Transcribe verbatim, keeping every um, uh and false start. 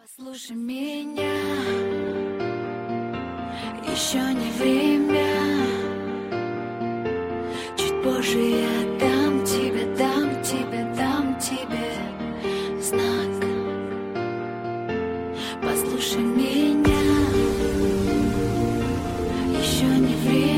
Послушай меня, еще не время. Чуть позже я дам тебе, дам тебе, дам тебе знак. Послушай меня, еще не время.